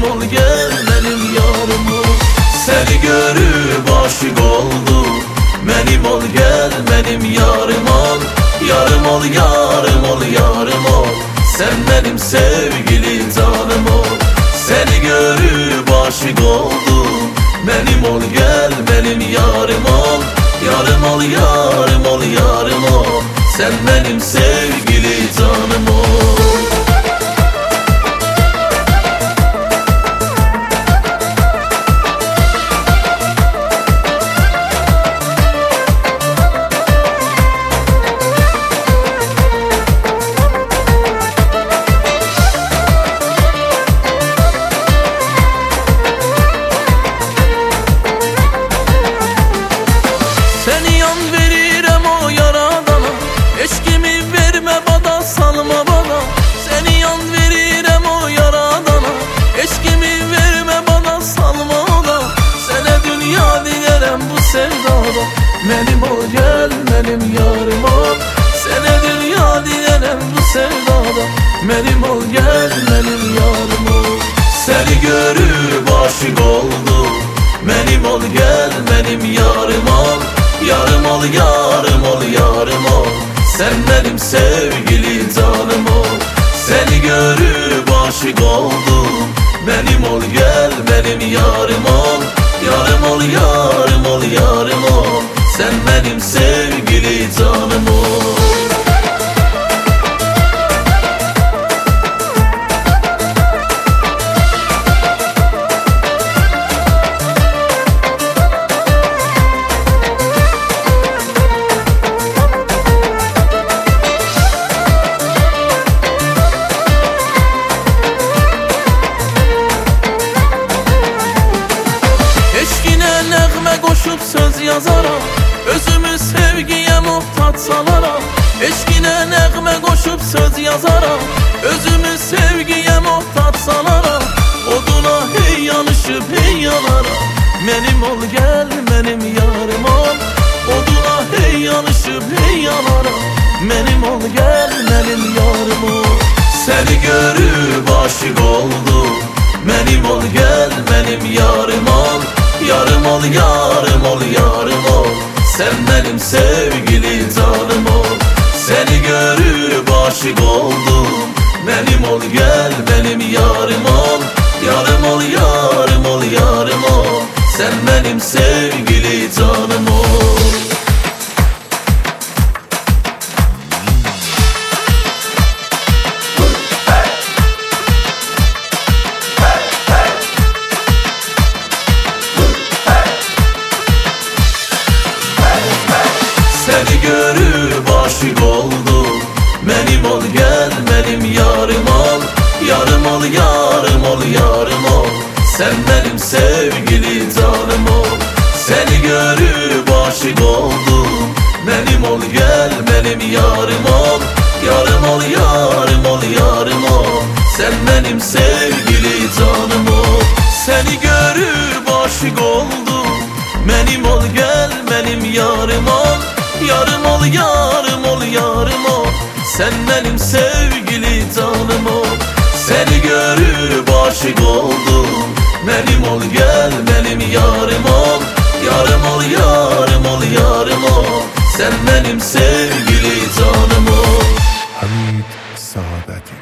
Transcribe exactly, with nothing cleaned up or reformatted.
Benim ol gel benim yarım ol. Seni görüp aşık oldum. Benim ol gel benim yarım ol. Yarım ol yarım ol yarım ol. Sen benim sevgili canım ol. Seni görüp aşık oldum. Benim ol gel benim yarım ol. Yarım ol yarım ol yarım ol. Sen benim sevgili canım ol. Seni yan verirem o yaradana. Eşkimi verme bana, salma bana. Seni yan verirem o yaradana. Eşkimi verme bana, salma bana. Sene dünya diyelim bu sevdada. Benim ol gel benim yarım ol. Sene dünya diyelim bu sevdada. Benim ol gel benim yarım ol. Seni görüp aşık oldum. Benim ol gel benim yarım ol. Yarım ol yarım ol yarım ol. Sen benim sevgili canım ol. Seni görüp aşık oldum. Benim ol gel benim yarım ol. Yarım ol yarım ol yarım ol. Sen benim sevgili canım ol. Koşup söz yazaram, özümü sevgiye muhtaç salaram. Eşkine nəğmə koşup söz yazaram, özümü sevgiye muhtaç salaram. Oduna hey yanışıp hey yanaram. Benim ol gel benim yarım ol. Oduna hey yanışıp hey yanaram. Benim ol gel benim yarım ol. Seni görüp aşık oldum. Benim ol gel benim yarım ol. Yarım ol yarım ol yarım ol. Sen benim sevgili canım ol. Seni görüp aşık oldum. Benim ol gel benim yarım ol. Yarım ol yarım ol yarım ol. Sen benim sevgili canım ol. Seni görüp aşık oldum. Benim ol gel benim yarım ol. Yarım ol yarım ol yarım ol. Sen benim sevgili canım ol. Seni görüp aşık oldum. Benim ol gel benim yarım ol. Yarım ol yarım ol yarım ol. Sen benim sevgili canım ol. Seni görüp aşık oldum. Benim ol gel benim yarım ol. Yarım ol yarım ol yarım ol. Sen benim sevgili canım ol. Seni görüp aşık oldum. Benim ol gel benim yarım ol. Yarım ol yarım ol yarım ol. Sen benim sevgili canım ol. Hamid Saadet